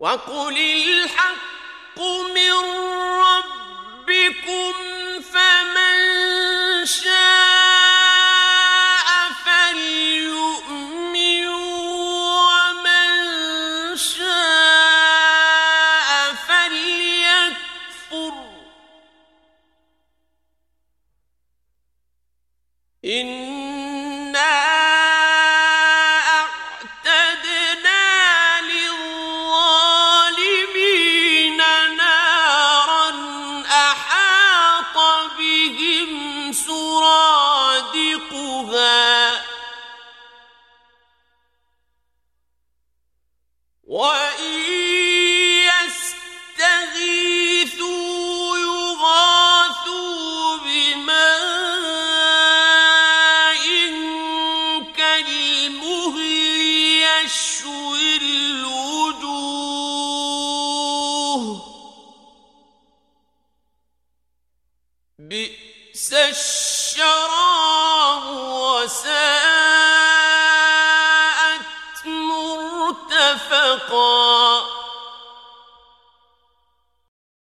وقل الحق من ربكم فمن شاء فليؤمن ومن شاء فليكفر إنا أعتدنا للظالمين نارا أحاط بهم سرادقها وإن يستغيثوا يغاثوا بماء كالمهل يشوي الوجوه بئس الشراب وساءت مرتفقا